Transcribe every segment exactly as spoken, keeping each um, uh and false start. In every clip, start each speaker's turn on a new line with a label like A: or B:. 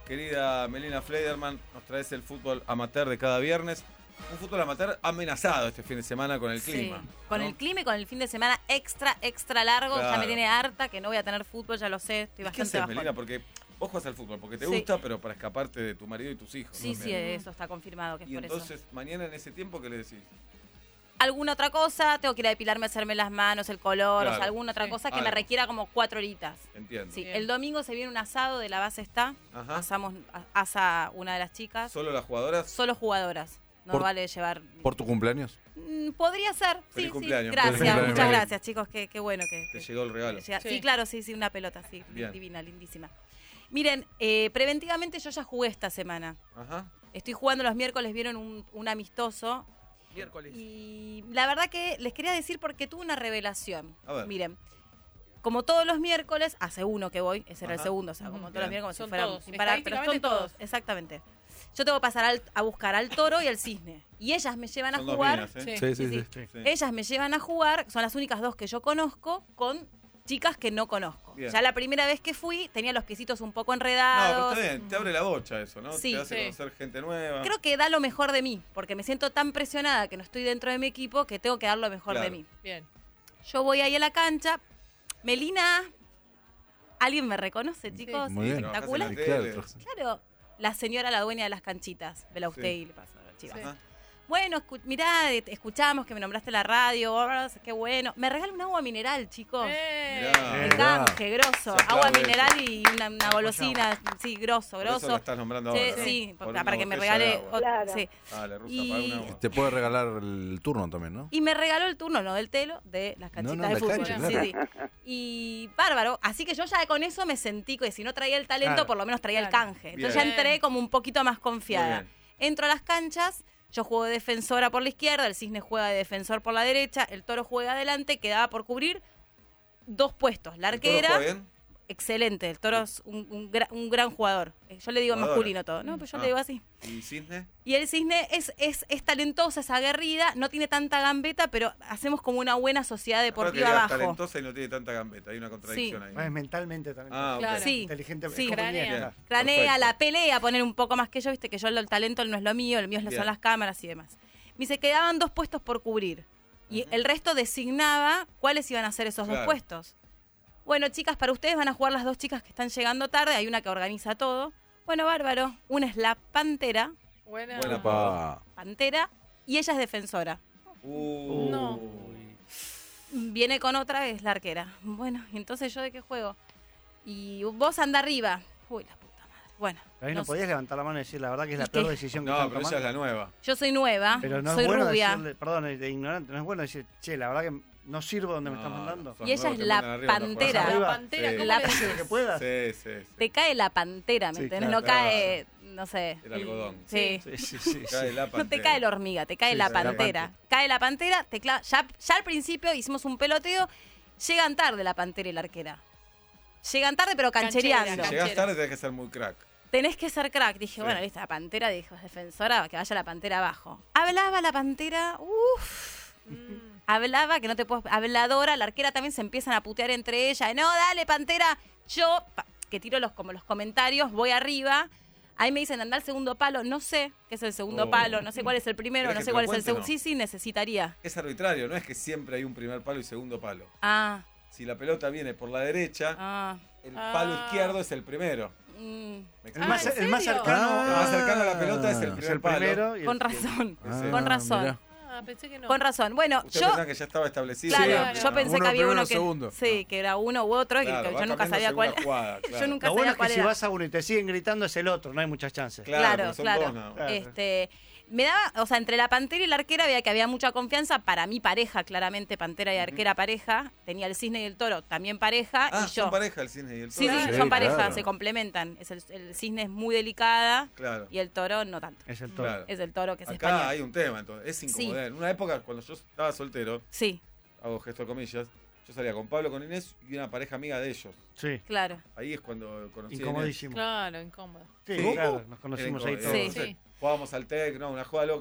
A: querida Melina Fleiderman, nos traes el fútbol amateur de cada viernes. Un fútbol amateur amenazado este fin de semana con el clima.
B: Sí, con
A: ¿no?
B: el clima y con el fin de semana extra, extra largo.
A: Claro.
B: Ya me tiene harta que no voy a tener fútbol, ya lo sé. Estoy
A: ¿Qué
B: bastante
A: haces,
B: bajón.
A: Melina? Porque vos jugás al fútbol porque te
B: Sí.
A: gusta, pero para escaparte de tu marido y tus hijos.
B: Sí,
A: ¿no?
B: sí, eso está confirmado que es
A: Y
B: por
A: entonces,
B: eso.
A: mañana en ese tiempo, ¿qué le decís?
B: Alguna otra cosa, tengo que ir a depilarme, hacerme las manos, el color,
A: Claro.
B: o sea, alguna otra
C: Sí.
B: cosa que
A: Algo.
B: me requiera como cuatro horitas.
A: Entiendo.
B: Sí,
C: Bien.
B: el domingo se viene un asado de la base está.
A: Ajá.
B: Asamos, a- asa una de las chicas.
A: ¿Solo las jugadoras?
B: Solo jugadoras. No
D: Por-
B: vale llevar.
D: ¿Por tu cumpleaños?
B: Mm, Podría ser.
A: Feliz
B: Sí,
A: cumpleaños.
B: sí. Gracias,
D: Feliz
B: muchas
D: cumpleaños.
B: gracias, chicos. Qué, qué bueno que.
A: Te
B: que-
A: llegó el regalo.
B: llega. Sí.
C: Sí.
B: claro, sí, sí, una pelota, sí.
A: Bien.
B: Divina, lindísima. Miren, eh, preventivamente yo ya jugué esta semana.
A: Ajá.
B: Estoy jugando los miércoles, vieron un, un amistoso.
C: Miércoles.
B: Y la verdad que les quería decir porque tuve una revelación.
A: A ver.
B: Miren, como todos los miércoles, hace uno que voy, ese era el
A: Ajá.
B: segundo, o sea, como
A: Bien.
B: todos los miércoles, como
C: Son
B: si fueran
C: todos,
B: sin parar, pero son
C: estadísticamente
B: todos,
C: todos.
B: exactamente. Yo tengo que pasar al- a buscar al toro y al cisne. Y ellas me llevan a
A: Son dos
B: jugar.
A: minas, ¿eh?
C: Sí.
D: Sí, sí,
B: sí,
D: sí.
A: Sí.
B: Ellas me llevan a jugar, son las únicas dos que yo conozco, con chicas que no conozco.
A: Bien.
B: Ya la primera vez que fui, tenía los piecitos un poco
A: No, pero
B: enredados.
A: está bien, te abre la bocha eso, ¿no?
B: Sí.
A: Te hace
C: Sí.
A: conocer gente nueva.
B: Creo que da lo mejor de mí, porque me siento tan presionada que no estoy dentro de mi equipo que tengo que dar lo mejor
A: Claro.
B: de mí.
C: Bien.
B: Yo voy ahí a la cancha. Melina, ¿alguien me reconoce, chicos?
D: Muy bien.
B: Espectacular.
A: Trabajás en la
D: Claro.
A: tele.
B: Claro, la señora, la dueña de las canchitas. Vela usted
A: Sí.
B: y le pasa a la chiva.
C: Sí.
A: Ajá.
B: Bueno, escu- mirá, eh, te escuchamos que me nombraste la radio, oh, qué bueno. Me regala un agua mineral, chicos.
C: Eh.
A: Mirá.
B: De
D: Mirá.
B: canje, grosso.
A: Se aplaude
B: Agua
A: eso.
B: mineral y una, una golosina, sí, grosso,
A: Por eso la
B: grosso.
A: estás nombrando
B: Sí,
A: ahora, ¿no?
B: sí,
A: Por
B: para,
A: una
B: que me
A: botella de
B: regale.
A: agua.
B: ot-
E: Claro.
B: sí.
A: Dale, Rusa,
B: Y-
A: paga un agua.
D: Te puede regalar el turno también, ¿no?
B: Y me regaló el turno, no del telo, de las canchitas
D: no,
B: de
D: la
B: fútbol.
D: cancha,
B: Sí,
D: claro.
B: sí. Y bárbaro. Así que yo ya con eso me sentí que si no traía el talento,
E: Claro.
B: por lo menos traía el
C: Claro.
B: canje. Entonces
A: Bien.
B: ya entré como un poquito más
A: Muy
B: confiada.
A: bien.
B: Entro a las canchas, yo juego de defensora por la izquierda, el cisne juega de defensor por la derecha, el toro juega adelante, quedaba por cubrir dos puestos. La
A: ¿El toro
B: arquera,
A: juega bien?
B: excelente, el toro es un, un gra- un gran jugador. Eh, Yo le digo
A: Jugadora.
B: masculino todo, ¿no? Pues yo
A: Ah.
B: le digo así.
A: ¿Y Cisne?
B: Y el cisne es, es, es talentosa, es aguerrida, no tiene tanta gambeta, pero hacemos como una buena sociedad
A: Creo que
B: deportiva
A: ella es
B: abajo.
A: talentosa y no tiene tanta gambeta. Hay una contradicción ahí.
E: No es mentalmente también.
A: Ah, ok.
C: Claro.
B: Sí.
E: Inteligente.
B: Sí.
E: es como
C: Cranea.
E: Iniesta.
B: Cranea,
A: Perfecto.
B: la pelea, poner un poco más que yo, viste que yo el talento no es lo mío, el mío
A: Bien.
B: son las cámaras y demás. Me dice, quedaban dos puestos por cubrir. Y
A: Ujú.
B: el resto designaba cuáles iban a ser esos
A: Claro.
B: dos puestos. Bueno, chicas, para ustedes van a jugar las dos chicas que están llegando tarde, hay una que organiza todo. Bueno, bárbaro. Una es la Pantera,
C: Buena.
A: Buena
D: Pa.
B: Pantera, y ella es defensora.
A: Uh.
C: No.
B: Viene con otra, es la arquera. Bueno, ¿y entonces yo de qué juego? Y vos anda arriba. Uy, la puta madre. Bueno,
E: Pero ahí no,
B: no sé.
E: podías levantar la mano y decir la verdad que es la
B: ¿Y
E: peor
B: qué?
E: decisión que
A: No,
E: están
A: pero ella
E: tomando.
A: es la nueva.
B: yo soy nueva,
E: Pero no
B: soy
E: es bueno
B: rubia.
E: decirle, perdón, de ignorante, no es bueno decir, che, la verdad que no sirvo donde me
A: No,
E: estás mandando.
A: sos
B: Y ella
A: nuevo,
B: es
A: te
B: la
A: mandan arriba, no
B: Pantera.
A: jugás
C: La
E: Arriba.
C: pantera,
A: Sí.
C: ¿cómo
B: La-
C: le
E: Hace
C: decís?
E: lo que puedas.
A: Sí, sí, sí.
B: Te cae la pantera, ¿me
E: Sí,
B: entendés?
E: claro,
B: no cae, no sé.
A: El algodón.
B: Sí.
E: Sí, sí, sí.
A: Cae
E: sí.
A: la
B: No te
A: pantera.
B: cae la hormiga, te cae
E: Sí,
B: la
E: sí, la
B: pantera.
E: pantera.
B: Cae la pantera, te clava. Ya, ya al principio hicimos un peloteo. Llegan tarde la pantera y la arquera. Llegan tarde, pero canchereando.
C: Canchera,
A: Si llegás
C: canchera.
A: tarde tenés que ser muy crack.
B: Tenés que ser crack. Dije,
A: Sí.
B: bueno, viste, la pantera, dijo, es defensora, que vaya la pantera abajo. Hablaba la pantera, uff.
C: Mm.
B: Hablaba, que no te puedo. Habladora, la arquera también se empiezan a putear entre ellas. No, dale, pantera. Yo, pa- que tiro los, como los comentarios, voy arriba. Ahí me dicen, anda al segundo palo. No sé qué es el segundo
A: Oh.
B: palo, no sé cuál es el primero,
A: ¿Querés
B: no
A: que
B: sé
A: te
B: cuál
A: lo
B: es el
A: cuente,
B: segundo.
A: no?
B: Sí, sí, necesitaría.
A: Es arbitrario, no es que siempre hay un primer palo y segundo palo.
B: Ah,
A: Si la pelota viene por la derecha,
B: ah.
A: el
C: Ah.
A: palo izquierdo es el primero.
B: mm,
A: ¿Me
E: El
A: explico?
E: más,
C: ¿en
E: el más
C: serio?
E: cercano,
A: El más cercano a la pelota es el
D: Ah,
A: primer
E: es el
A: palo.
E: primero. y el-
B: con
E: y el-
B: razón.
A: Ese.
B: Con razón.
D: mirá.
C: Ah, pensé que no.
B: Con razón. Bueno,
A: Usted
B: yo.
A: pensaba que ya estaba establecido.
B: Claro,
C: claro.
B: yo pensé
D: Uno
B: que había
D: primero,
B: uno que.
D: segundo.
B: Sí, que era uno u otro, y
A: Claro,
B: que
A: va
B: yo nunca
A: cambiando
B: sabía cuál
A: según la jugada, claro.
B: Yo nunca
E: Lo bueno
B: sabía
E: es
B: cuál
E: que si
B: era.
E: vas a uno y te siguen gritando es el otro, no hay muchas chances.
A: Claro,
B: Claro,
A: porque son
B: claro.
A: dos, ¿no?
E: Claro.
B: Este, me daba, o sea, entre la Pantera y la Arquera veía que había mucha confianza. Para mí pareja, claramente, Pantera y Arquera pareja. Tenía el Cisne y el Toro también pareja.
A: Ah,
B: y yo.
A: son pareja el cisne y el
B: Sí,
A: toro.
B: sí,
D: Sí,
B: son pareja,
D: claro.
B: se complementan. Es el, el Cisne es muy delicada
A: Claro.
B: y el Toro no tanto.
E: Es el todo.
A: Claro.
B: Es el Toro que es
A: Acá
B: español.
A: hay un tema, entonces. Es
B: Sí.
A: incomodidad. En una época, cuando yo estaba soltero,
B: Sí,
A: hago gesto de comillas, yo salía con Pablo, con Inés y una pareja amiga de ellos.
E: Sí,
B: claro.
A: Ahí es cuando conocí a Inés.
E: incomodísimo.
C: Claro, incómodo.
E: Sí,
A: ¿Cómo?
E: claro, nos conocimos ahí
A: Era
E: todos.
B: Sí.
A: incómodo.
C: Sí.
A: Jugábamos al tec, no, una jugada loca.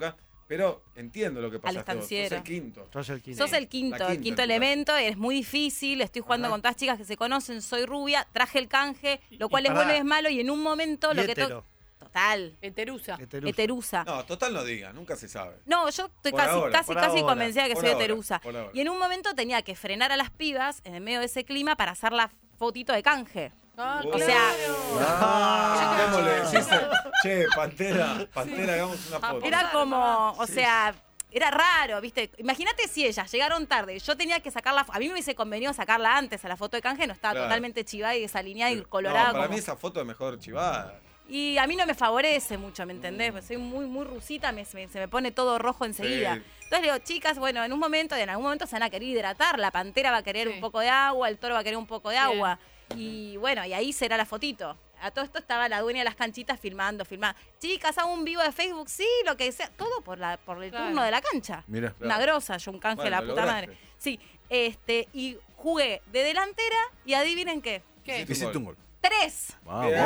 A: Pero entiendo lo que pasa. Sos
B: estanciero.
A: el quinto.
E: Sos el quinto.
B: Sos el quinto,
A: La
B: el
A: quinta,
B: quinto
A: en tu
B: elemento, es muy difícil, estoy jugando
A: Ajá.
B: con todas chicas que se conocen, soy rubia, traje el canje, lo cual
E: y
B: es
E: pará.
B: bueno y es malo, y en un momento
E: Y
B: lo que
E: hetero.
B: toca... Total,
C: Heterusa.
E: Heterusa.
B: heterusa.
A: No, total no diga, nunca se sabe.
B: No, yo estoy
A: Por
B: casi,
A: ahora,
B: casi,
E: por
B: casi
E: ahora,
B: convencida que
A: por
B: soy
A: ahora,
B: heterusa.
A: por ahora.
B: Y en un momento tenía que frenar a las pibas en el medio de ese clima para hacer la fotito de canje.
C: Ah,
A: O
B: sea-
C: claro.
A: Ah, ¿cómo le decís? Che, Pantera, Pantera, hagamos una foto.
B: Era
C: Claro,
B: como,
C: pará.
B: o sea, era raro, ¿viste? Imagínate si ellas llegaron tarde, yo tenía que sacarla, a mí me hubiese convenido sacarla antes a la foto de canje, no estaba
A: Claro.
B: totalmente chivada y desalineada y
A: No,
B: colorada.
A: para
B: como-
A: mí esa foto es mejor chivada.
B: Y a mí no me favorece mucho, ¿me entendés? Porque soy muy, muy rusita, me- me- se me pone todo rojo enseguida.
A: Sí.
B: Entonces le digo, chicas, bueno, en un momento, en algún momento se van a querer hidratar, la pantera va a querer
C: Sí.
B: un poco de agua, el toro va a querer un poco de
C: Bien.
B: agua. Y bueno, y ahí será la fotito. A todo esto estaba la dueña de las canchitas filmando, filmando. Chicas, hago un vivo de Facebook, sí, lo que sea. Todo por la por el
C: Claro.
B: turno de la cancha.
D: Mira.
B: Una grosa, yo un canje
A: Bueno,
B: la
A: lo
B: puta
A: lograste.
B: madre. Sí, este, y jugué de delantera y adivinen qué.
C: ¿Qué?
A: Sí.
D: Hiciste un gol.
B: Tres.
D: Vamos.
A: Bien.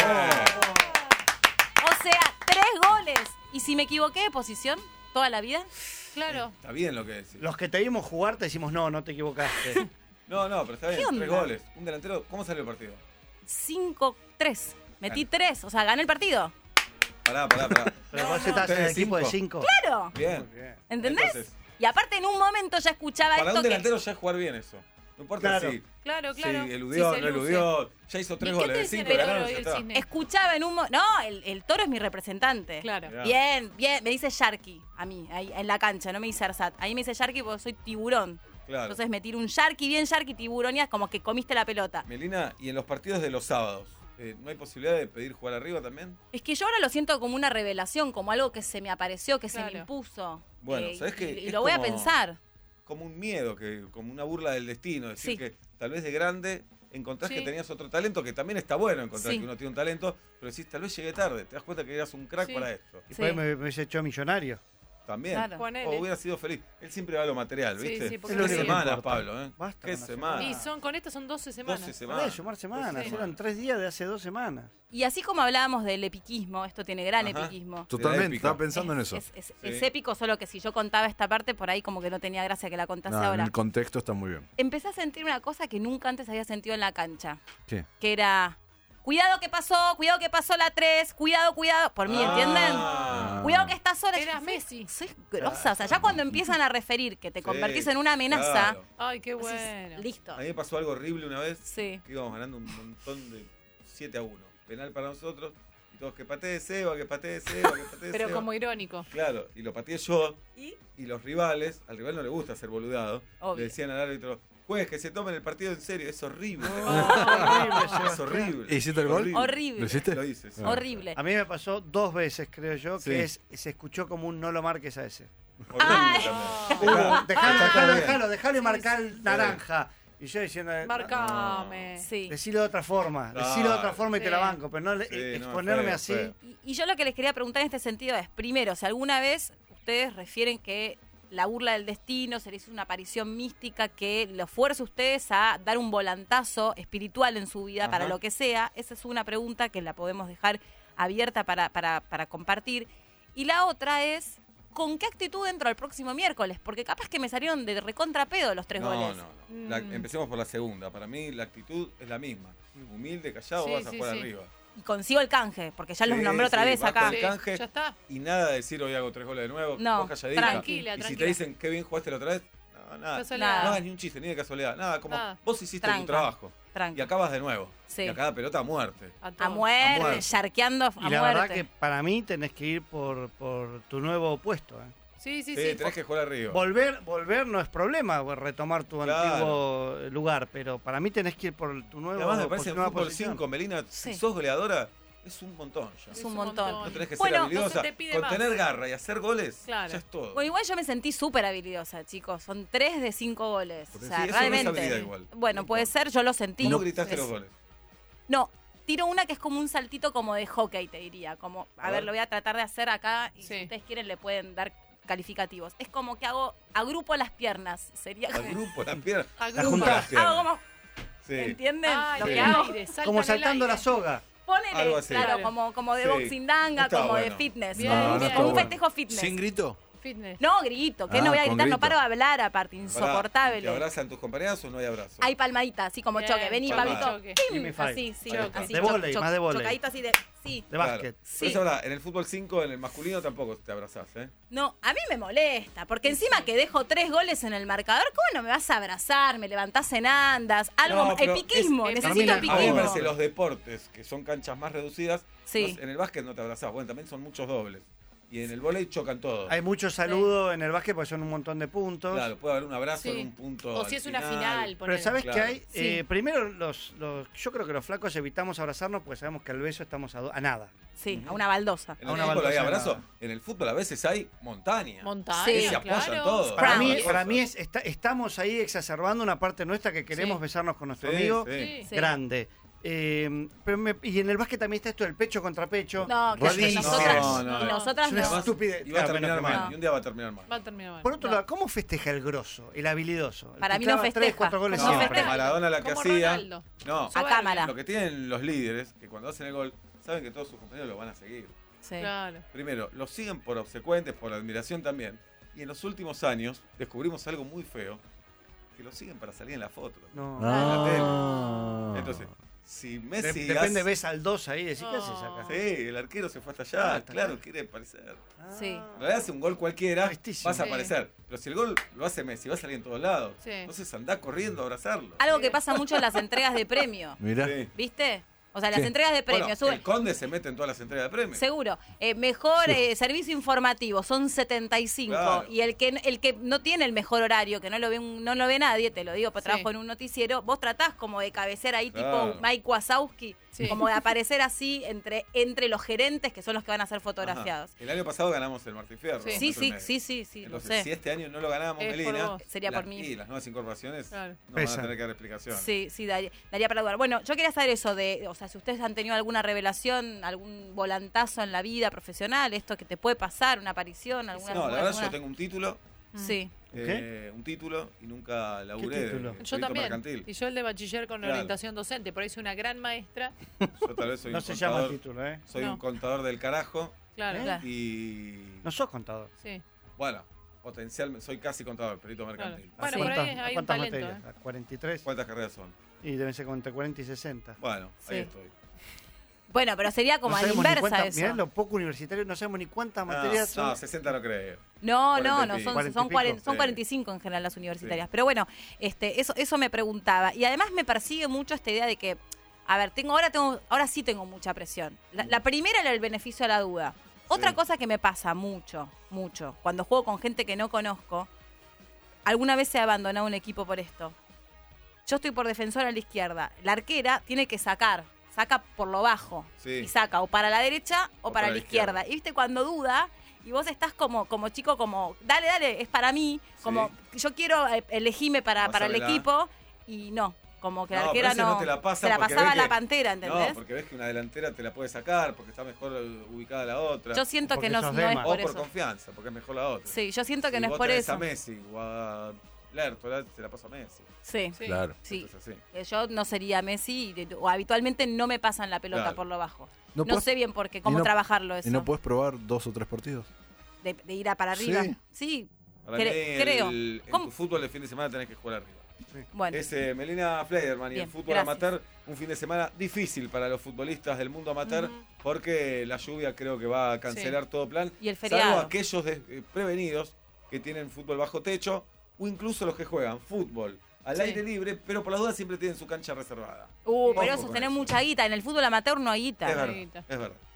B: O sea, tres goles. Y si me equivoqué de posición toda la vida,
C: Claro.
A: Está bien lo que decís.
E: Los que te vimos jugar te decimos, no, no te equivocaste.
A: No, no, pero está bien.
B: ¿Qué
A: Tres
B: onda?
A: goles. Un delantero. ¿Cómo salió el partido?
B: cinco tres. Metí
A: Claro.
B: tres, o sea, gané el partido.
A: Pará, pará, pará.
E: Pero vos estás en el
A: Ustedes
E: equipo de
A: cinco.
E: cinco.
B: Claro.
A: Bien.
E: Muy bien.
B: ¿Entendés?
A: Entonces,
B: Y aparte en un momento ya escuchaba
A: para
B: esto
A: un
B: que...
A: delantero ya es jugar bien eso. No importa
E: Claro.
A: si,
C: Claro,
A: si
C: claro.
A: eludió,
C: Sí,
A: no
C: se luce.
A: eludió. Ya hizo tres
C: ¿Y qué te
A: goles de
C: dicen
A: cinco,
C: el
A: ganaron,
C: toro y
A: ya
C: el
A: está.
C: cisne?
B: Escuchaba en un momento... No, el, el toro es mi representante.
C: Claro.
A: Mirá.
B: Bien, bien. Me dice Sharky a mí, ahí, en la cancha, no me dice Arsat. Ahí me dice Sharky porque soy tiburón.
A: Claro.
B: Entonces me tiro un Sharky, bien Sharky, tiburonías, como que comiste la pelota.
A: Melina, y en los partidos de los sábados, eh, ¿no hay posibilidad de pedir jugar arriba también?
B: Es que yo ahora lo siento como una revelación, como algo que se me apareció, que se
C: Claro.
B: me impuso.
A: Bueno,
B: Eh,
A: ¿sabés qué?
B: Y, y
A: Es
B: lo voy a
A: como-
B: pensar.
A: Como un miedo, que, como una burla del destino. Decir
B: Sí.
A: que tal vez de grande encontrás
C: Sí.
A: que tenías otro talento, que también está bueno encontrar
B: Sí.
A: que uno tiene un talento, pero decís, tal vez llegué tarde. Te das cuenta que eras un crack
C: Sí.
A: para esto.
E: Y
B: Sí.
E: después me, me hubiese hecho millonario.
A: También.
B: Claro.
C: Ponele.
A: O hubiera sido feliz. Él siempre va a lo material,
C: Sí,
A: ¿viste?
C: sí, porque
E: Es lo
A: Qué
E: único que
A: semanas,
E: importa.
A: Pablo, ¿eh?
E: Basta
A: Qué
E: con la
A: semanas.
C: Y son, con estas son doce semanas.
A: doce
E: Podés
A: semanas.
E: sumar semanas.
C: Sí.
E: Eran tres días de hace dos semanas.
B: Y así como hablábamos del epiquismo, esto tiene gran
A: Ajá.
B: epiquismo.
D: Totalmente,
A: épica.
D: estaba pensando en
B: es,
D: eso.
B: Es, es-
A: Sí.
B: es épico, solo que si yo contaba esta parte, por ahí como que no tenía gracia que la contase
D: No, en
B: ahora.
D: el contexto está muy bien.
B: Empecé a sentir una cosa que nunca antes había sentido en la cancha,
D: ¿Qué?
B: que era, cuidado que pasó, cuidado que pasó la tres, cuidado, cuidado, por mí, ¿entienden?
A: Ah.
B: Cuidado que está sola.
C: Eras
B: Yo,
C: Messi.
B: Soy grosa, o sea, ya cuando empiezan a referir que te
A: Sí,
B: convertís en una amenaza,
A: claro.
C: Ay, qué
B: decís,
C: bueno.
B: listo.
A: A mí me pasó algo horrible una vez.
B: Sí.
A: Que íbamos ganando un montón de siete a uno. Penal para nosotros. Y todos que patee Seba, que patee Seba, que patee
C: Pero
A: Seba.
C: como irónico.
A: Claro, y lo pateé yo.
B: ¿Y?
A: Y los rivales, al rival no le gusta ser boludado,
B: Obvio.
A: le decían al árbitro, juez, que se tomen el partido en serio. Es horrible.
E: horrible,
A: es horrible.
D: ¿Hiciste el gol?
B: Horrible.
D: ¿Lo hiciste?
A: Lo hice, sí.
D: Ah.
B: Horrible.
E: A mí me pasó dos veces, creo yo,
A: Sí.
E: que es, se escuchó como un no lo marques a ese.
A: Horrible
B: Ay.
A: también.
E: Dejalo,
A: Dejá-
E: dejalo,
A: está
E: dejalo,
A: bien.
E: dejalo, dejalo y
C: Sí,
E: marcar
C: sí,
E: el
C: sí.
E: naranja. Y yo diciendo,
C: Marcame.
B: Sí.
E: decilo de otra forma,
A: Claro.
E: decilo de otra forma y
C: Sí.
E: te la banco, pero no le-
A: Sí, no,
E: exponerme
A: feo,
E: así.
A: feo.
B: Y, y yo lo que les quería preguntar en este sentido es, primero, si alguna vez ustedes refieren que la burla del destino se les hizo una aparición mística que los fuerza a ustedes a dar un volantazo espiritual en su vida para
A: Ajá.
B: lo que sea, esa es una pregunta que la podemos dejar abierta para, para, para compartir. Y la otra es, ¿con qué actitud entro al próximo miércoles? Porque capaz que me salieron de recontrapedo los tres
A: No,
B: goles.
A: no, no. La-
C: Mm.
A: empecemos por la segunda. Para mí la actitud es la misma. Humilde, callado,
C: Sí,
A: vas a
C: sí,
A: jugar
C: sí.
A: arriba.
B: Y consigo el canje, porque ya los
A: Sí,
B: nombré otra
A: sí,
B: vez
A: vas
B: acá.
A: con
C: Sí,
A: el canje.
C: ya está.
A: Y nada de decir hoy hago tres goles de nuevo.
B: No,
A: vos calladita.
C: Tranquila,
A: Y si te
C: tranquila.
A: dicen qué bien jugaste la otra vez, no, nada.
C: Casualidad.
A: Nada, ni un chiste, ni de casualidad. Nada, como
C: Nada.
A: vos hiciste
B: Tranca.
A: tu trabajo.
B: Tranqui.
A: Y acabas de nuevo.
B: Sí.
A: Y a cada pelota a muerte.
C: A,
B: A
C: todo.
B: muerte,
A: muerte.
B: yarqueando a
E: Y la
B: muerte.
E: verdad que para mí tenés que ir por, por tu nuevo puesto. ¿eh?
C: Sí, sí,
A: Sí,
C: sí.
A: tenés que jugar arriba.
E: Volver, volver no es problema, retomar tu
A: Claro.
E: antiguo lugar, pero para mí tenés que ir por tu
A: Y
E: nuevo
A: además me
E: por
A: parece
E: tu
A: en
E: nueva
A: fútbol
E: posición.
A: cinco, Melina,
B: Sí.
A: si sos goleadora, es un montón ya.
B: Es un montón.
A: No tenés que ser
B: Bueno,
A: habilidosa.
C: no se te pide
A: Con
C: más.
A: tener garra y hacer goles,
C: Claro.
A: ya es todo.
B: Bueno, igual yo me sentí súper habilidosa, chicos. Son tres de cinco goles.
A: Porque
B: O sea,
A: sí, eso no es
B: realmente.
A: habilidad igual.
B: Bueno,
A: No
B: puede
A: importa.
B: ser, yo lo sentí.
A: ¿Cómo gritaste
B: Es-
A: los goles?
B: No, tiro una que es como un saltito como de hockey, te diría. Como, a,
A: A
B: ver,
A: ver.
B: lo voy a tratar de hacer acá y
C: Sí.
B: si ustedes quieren le pueden dar calificativos. Es como que hago, agrupo las piernas. Sería
A: Al grupo, las piernas.
C: Al
E: La
C: grupo.
E: juntás.
B: Hago como,
A: Sí.
B: ¿entienden?
C: Ay,
B: lo
A: sí.
B: que
C: el
B: hago.
C: aire, salta
E: Como
C: en el
E: saltando
C: aire.
E: la soga.
B: Ponele,
A: Algo así.
B: claro,
C: Claro.
B: como, como de
A: Sí.
B: boxing danga,
A: Está
B: como de
A: bueno.
B: fitness.
C: Bien,
B: como
C: bien.
B: como
D: está
B: un
D: bueno.
B: festejo fitness.
D: ¿Sin grito?
C: Fitness.
B: No, grito, que
D: Ah,
B: no voy a
D: con
B: gritar, no
D: grito.
B: paro de hablar aparte,
A: Pará,
B: insoportable.
A: ¿Te abrazan tus compañeros o no hay abrazo?
B: Hay palmadita, así como
C: Bien,
B: choque. Vení,
A: palmada.
B: Pablito.
C: Choque.
B: ¡Pim!
E: Give me five.
B: Así, sí.
A: Choque.
B: Así,
E: De
B: choc-
E: vóley,
B: choc-
E: más de vóley.
B: Chocadito así de. Sí.
E: De
A: Claro.
E: básquet.
A: Pero
B: Sí.
A: eso es verdad, en el fútbol cinco, en el masculino tampoco te abrazás, ¿eh?
B: No, a mí me molesta, porque encima que dejo tres goles en el marcador, ¿cómo no me vas a abrazar? Me levantás en andas, algo,
A: No, pero
B: epiquismo,
C: es-
B: necesito
E: Para
A: A
E: mí
A: mí me
B: epiquismo.
A: parece los deportes, que son canchas más reducidas,
B: Sí.
A: no- en el básquet no te abrazás. Bueno, también son muchos dobles. Y en el vóley chocan todos.
E: Hay mucho saludo en el básquet porque son un montón de puntos.
A: Claro, puede haber un abrazo
C: Sí.
A: en un punto.
C: O si
A: al
C: es una
A: final.
C: final,
E: Pero
C: ponele.
E: ¿sabes
A: Claro.
E: qué hay?
B: Sí.
E: Eh, primero, los, los, yo creo que los flacos evitamos abrazarnos porque sabemos que al beso estamos a, do- a nada.
B: Sí, a una baldosa.
A: En
E: A
A: el
E: una
A: fútbol hay
E: baldosa
A: abrazo.
E: nada.
A: En el fútbol a veces hay montaña.
C: Montaña,
B: Sí.
A: Y se apoyan
C: claro.
A: todos.
E: Para
B: Crown.
E: mí,
A: Cosas.
E: para mí es, está- estamos ahí exacerbando una parte nuestra que queremos
C: Sí.
E: besarnos con nuestro
A: Sí,
E: amigo.
A: sí.
B: Sí.
E: Grande. Eh, pero me- y en el básquet también está esto del pecho contra pecho.
B: No, que
E: Rodillas.
B: nosotras,
A: No, no,
B: y
A: no.
B: nosotras
E: Es una
B: no.
E: estupidez.
A: Y va a
E: Claro,
A: terminar
E: bueno,
A: mal.
B: no.
A: Y un día va a terminar mal.
C: Va a terminar mal.
E: Por otro
B: No.
E: lado, ¿cómo festeja el grosso, el habilidoso? El
B: Para
E: que
B: mí no
E: clava tres,
B: festeja.
E: cuatro goles
B: No
A: No,
E: siempre.
A: pero Maradona la que
C: Como
A: hacía.
C: Ronaldo.
A: No,
B: A
C: Soberbio.
B: cámara.
A: lo que tienen los líderes, que cuando hacen el gol, saben que todos sus compañeros lo van a seguir.
B: Sí.
C: Claro.
A: Primero, los siguen por obsecuentes, por admiración también. Y en los últimos años descubrimos algo muy feo, que los siguen para salir en la foto.
E: No.
D: Ah.
A: Entonces, si
E: De-
A: Messi...
E: depende,
A: hace-
E: ves al dos ahí y decís, ¿qué
C: No.
E: haces acá?
A: Sí, el arquero se fue hasta allá,
E: Ah, está
A: claro,
E: acá.
A: quiere aparecer.
E: Ah.
B: Sí.
A: En realidad hace un gol cualquiera,
E: Tristísimo.
A: vas a
C: Sí.
A: aparecer. Pero si el gol lo hace Messi, va a salir en todos lados.
C: Sí.
A: Entonces andá corriendo a abrazarlo.
B: Algo que pasa mucho en las entregas de premio,
D: Mirá.
A: Sí.
B: ¿viste? O sea, las
D: ¿Qué?
B: entregas de premio
A: Bueno,
B: suben.
A: el Conde se mete en todas las entregas de premios.
B: Seguro. Eh, mejor
D: Sí.
B: eh, servicio informativo, son setenta y cinco.
A: Claro.
B: Y el que el que no tiene el mejor horario, que no lo ve un- no lo ve nadie, te lo digo, porque
C: Sí.
B: trabajo en un noticiero, vos tratás como de cabecear ahí
A: Claro.
B: tipo Mike Wazowski,
C: Sí.
B: como de aparecer así entre, entre los gerentes que son los que van a ser fotografiados.
A: Ajá. El año pasado ganamos el Martín Fierro.
C: Sí.
A: dos
B: Sí,
A: metros y
B: sí,
A: medio.
B: sí, sí, sí, lo
A: Entonces,
B: sé.
A: si este año no lo ganamos,
C: Es por
A: Melina,
C: vos.
B: Sería
A: la-
B: por mí.
A: y las nuevas incorporaciones
C: Claro.
A: no van
E: Pesan.
A: a tener que dar explicación.
B: Sí, sí, daría, daría para dudar. Bueno, yo quería saber eso de, o sea, si ustedes han tenido alguna revelación, algún volantazo en la vida profesional, esto que te puede pasar, una aparición, alguna...
A: No, la verdad
B: alguna-
A: yo tengo un título,
B: Sí.
A: eh, un título y nunca laburé. de-
E: título?
A: de
C: Yo
A: perito
C: también.
A: mercantil.
C: Y yo el de bachiller con
A: Claro.
C: orientación docente. Por ahí soy una gran maestra.
A: Yo tal vez soy
E: No
A: un
E: se llama
A: contador,
E: título, ¿eh?
A: soy
C: No.
A: un contador del carajo
C: Claro.
E: ¿Eh?
B: Claro.
A: y
E: No sos contador.
C: Sí.
A: bueno, potencialmente soy casi contador, perito mercantil.
C: Claro. Bueno,
E: ¿A
C: por ahí
E: cuántas-
C: hay
E: a
C: un
E: cuántas
C: talento,
E: materias? ¿A cuarenta y tres?
A: ¿Cuántas carreras son?
E: Y deben ser entre cuarenta y sesenta.
A: Bueno,
B: Sí.
A: ahí estoy.
B: Bueno, pero sería como
E: no
B: a la
E: sabemos ni
B: inversa
E: cuánta-
B: eso.
E: mirá lo poco universitario, no sabemos ni cuántas materias
A: Ah,
E: son.
A: no, sesenta no creo.
B: No, no,
A: cuarenta y
B: no,
A: pico.
B: son,
E: Cuarenta y
B: son,
E: pico.
B: cuarenta, son
A: Sí.
B: cuarenta y cinco en general las universitarias.
A: Sí.
B: Pero bueno, este, eso, eso me preguntaba. Y además me persigue mucho esta idea de que, a ver, tengo, ahora tengo, ahora sí tengo mucha presión. La, la primera era el beneficio a la duda. Otra
A: Sí.
B: cosa que me pasa mucho, mucho, cuando juego con gente que no conozco, alguna vez he abandonado un equipo por esto. Yo estoy por defensora a la izquierda. La arquera tiene que sacar, saca por lo bajo.
A: Sí.
B: Y saca o para la derecha o, para, la izquierda. Y viste, cuando duda, y vos estás como, como chico, como, dale, dale, es para mí, como, yo quiero eh, elegirme para, para el
A: Pásala.
B: equipo, y no, como que la
A: No,
B: arquera
A: pero ese
B: no,
A: no te la pasa
B: se la
A: porque
B: pasaba
A: ve
B: a la
A: que-
B: pantera, ¿entendés?
A: No, porque ves que una delantera te la puede sacar, porque está mejor eh, ubicada la otra.
B: Yo siento
E: Porque
B: que no,
E: sos
B: no es
E: dema.
A: o
B: por
A: por
B: eso.
A: confianza, porque es mejor la otra.
B: Sí, yo siento que
A: Si
B: no es
A: vos
B: por
A: tenés
B: eso.
A: a Messi o a Lertola, se la pasa a Messi.
B: Sí,
C: Sí.
D: Claro.
B: sí.
A: Esto es así.
B: Eh, Yo no sería Messi, y- o habitualmente no me pasan la pelota
A: Claro.
B: por lo bajo.
D: No
B: No,
D: podés-
B: sé bien por qué, cómo
D: no-
B: trabajarlo eso.
D: ¿Y no puedes probar dos o tres partidos?
B: de, de ir a para arriba.
D: Sí.
B: Sí,
A: Para
B: Cre-
A: mí, el-
B: creo.
A: en
B: ¿Cómo?
A: tu fútbol de fin de semana tenés que jugar arriba.
B: bueno.
A: Es eh, Melina Fleiderman y
B: Bien,
A: el fútbol
B: gracias.
A: amateur, un fin de semana difícil para los futbolistas del mundo amateur,
C: Ujú.
A: porque la lluvia creo que va a cancelar todo plan.
B: Y el
A: Salvo
B: feriado.
A: aquellos de- eh, prevenidos que tienen fútbol bajo techo, o incluso los que juegan fútbol al
C: Sí.
A: aire libre, pero por las dudas siempre tienen su cancha reservada.
B: Uh,
A: Ojo
B: pero eso
A: con
B: tenés
A: eso.
B: mucha guita. En el fútbol amateur no hay guita.
A: Es verdad,
C: Guita.
A: es verdad.